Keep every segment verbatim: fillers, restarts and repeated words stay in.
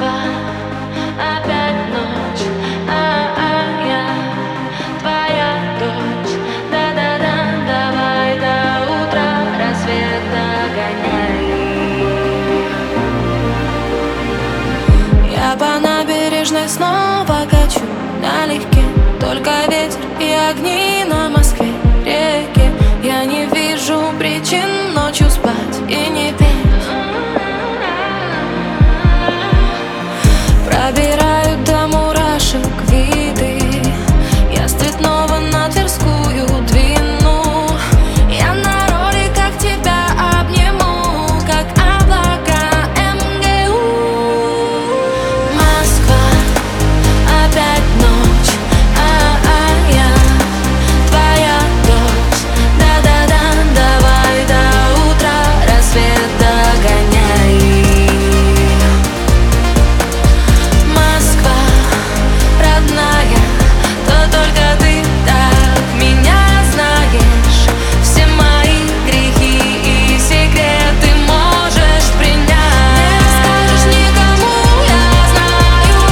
Москва, опять ночь, а, а я твоя дочь. Да-да-да, давай до утра, рассвет догоняй. Я по набережной снова качу налегке, только ветер и огни на Москве реке. Я не вижу причин ночью спать и не петь. Пробирают до мурашек виды. Я с Цветного на Тверскую двину. Я на роликах тебя обниму, как облака эм гэ у. Москва, опять ночь, а, а я твоя дочь. Да-да-да, давай до утра, рассвет догоняй. Москва, родная, то только ты так меня знаешь. Все мои грехи и секреты можешь принять. Не расскажешь никому, я знаю.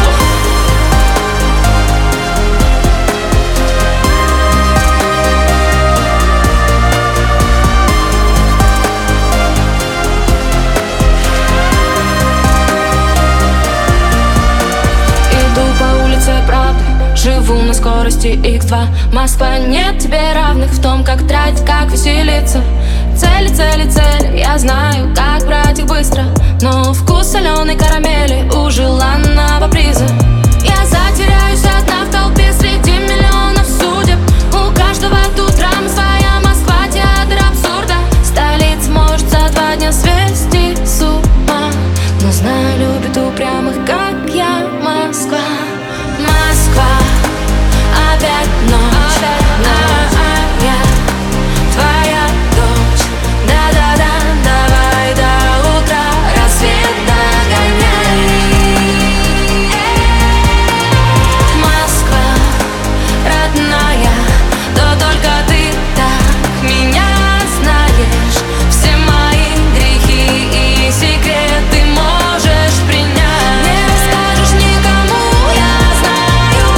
Иду по улице правды, живу на скорости икс два. Москва, нет тебе равных в том, как тратить, как веселиться. Цели, цели, цели, я знаю, как брать их быстро. Но вкус соленой карамели у желанного приза. Я затеряюсь одна в толпе среди миллионов судеб. У каждого тут драма своя. Москва, театр абсурда. Столица может за два дня свести с ума, но знаю, любит упрямых, как я. Москва, Москва, опять ночь, а, а я твоя дочь. Да-да-да, давай до утра, рассвет догоняй. Москва, родная, то только ты так меня знаешь. Все мои грехи и секреты можешь принять. Не расскажешь никому, я знаю.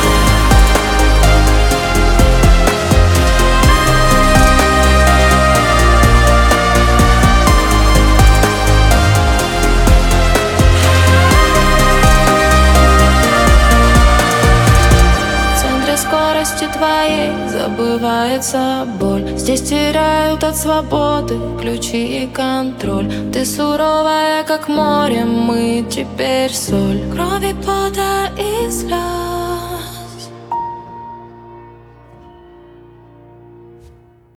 В центре скорости твоей забывается боль. Здесь теряют от свободы ключи и контроль. Ты суровая, как море, мы теперь соль крови, пота и слез.